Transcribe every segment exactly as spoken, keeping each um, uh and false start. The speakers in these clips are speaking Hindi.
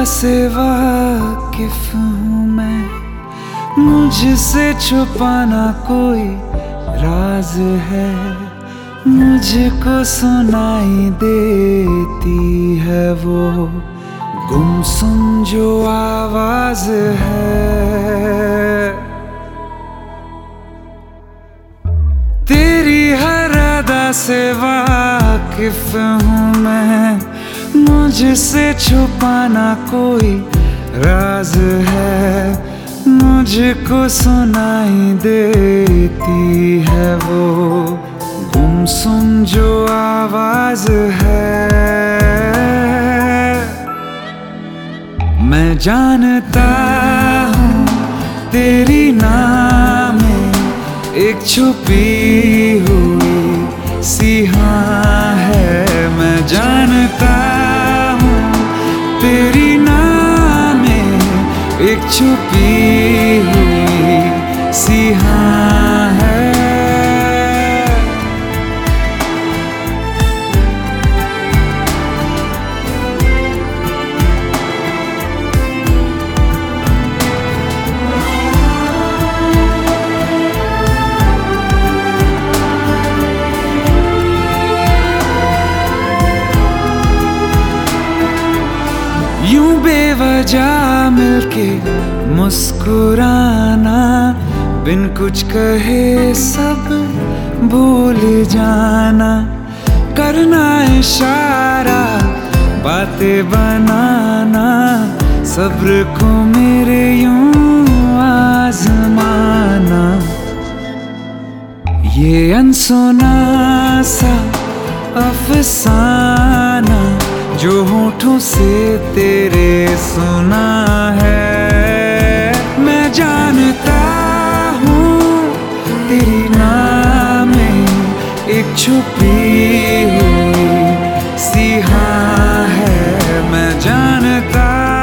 से वाकिफ हूँ मैं, मुझसे छुपाना कोई राज है, मुझको सुनाई देती है वो गुमसुम जो आवाज है। तेरी हर अदा से वाकिफ हूँ मैं, मुझसे छुपाना कोई राज है, मुझको सुनाई देती है वो गुमसुम जो आवाज है। मैं जानता हूँ तेरी नाम में एक छुपी हुई सिहा है, मैं जानता तेरी नाम में एक छुपी हुई सिहा है। यूं बेवजह मिलके मुस्कुराना, बिन कुछ कहे सब भूल जाना, करना इशारा बातें बनाना, सब्र को मेरे यूं आजमाना। ये अनसुना सा अफसाना जो होठों से तेरे सुना है, मैं जानता हूँ तेरी नाम में एक छुपी हुई सिहा है, मैं जानता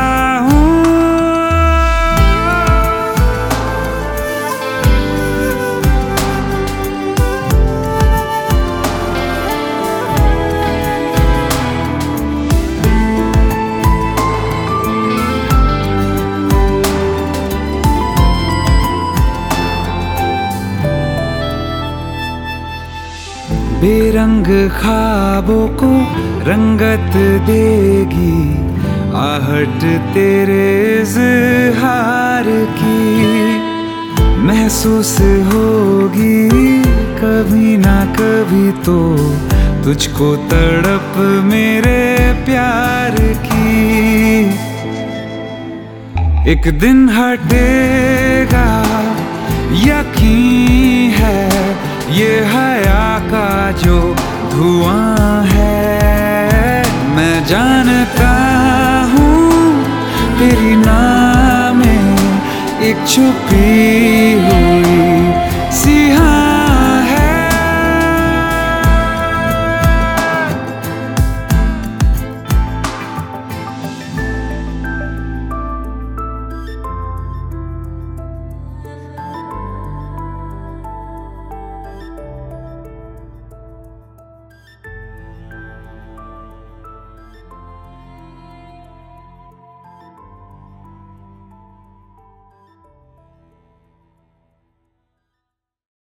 बेरंग ख्वाबों को रंगत देगी आहट तेरे इज़हार की, महसूस होगी कभी ना कभी तो तुझको तड़प मेरे प्यार की। एक दिन हटेगा यकीन है, ये हया का जो धुआं है, मैं जानता हूँ तेरी नाम में एक छुपी हुई